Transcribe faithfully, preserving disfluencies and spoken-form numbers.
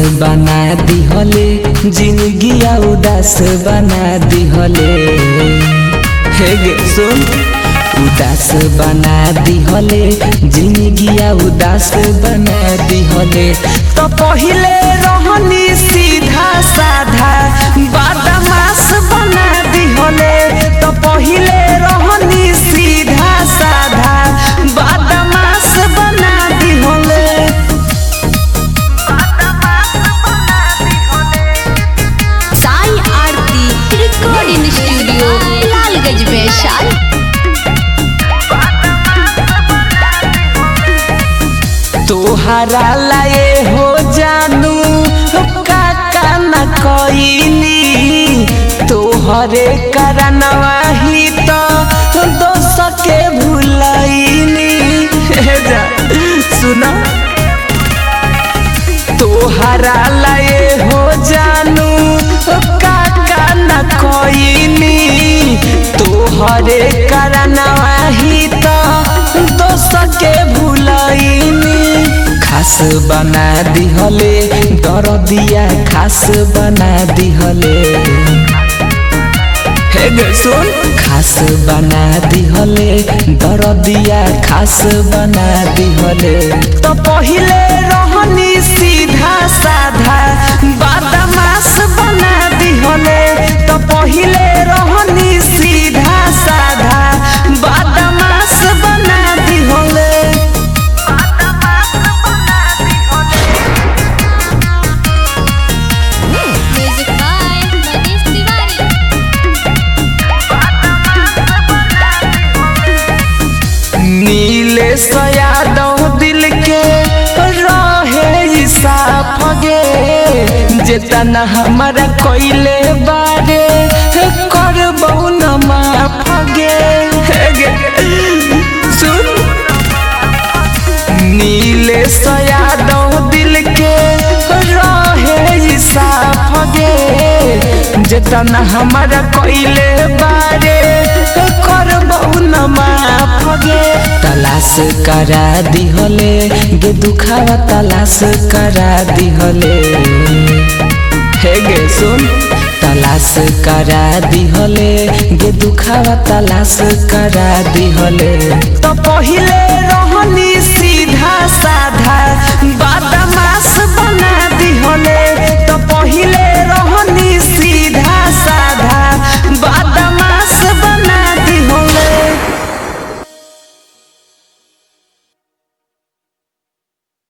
बना दिहले जिंदगी उदास बना दिहले। हे गे सुन, उदास बना दिहले जिंदगी उदास बना दिहले। तो पहिले रहनी सीधा साधा बदमाश बना दिहले। तो पहिले रहनी सीधा साधा बदमाश बना दिहले। Sai Aarti recording studio Lalganj Vaishali. तोहरा लाए हो जानू काका न कोइनी, तोहरे करनवा ही तो दोस्त के भुलैनी। जा सुना, तोहरा लाए हो जानू काका न कोइनी, तोहरे करनवा ही तो दोस्त के भुलैनी। खास बना दिहले दरदिया खास बना दिहले। हे गे सुन, खास बना दिहले दरदिया खास बना दिहले। तो पहिले रहनी सीधा साधा बदमाश बना दिहले। तो पहिले रहनी सीधा साधा बदमाश बना दिहले। Music by Manish Tiwari. नीले यादव दिल के रहे साफ गे, जेतना हमारा कोइले बारे करबौ न माफ गे। सुन, नीले यादव दिल के रहे साफ गे, जेतना हमारा कोइले बारे करबौ न माफ गे। तलाश करा दिहले गे दुखावा तलाश करा दिहले। हे गे सुन, तलाश करा दिहले गे दुखावा तलाश करा दिहले। तो पहिले रहनी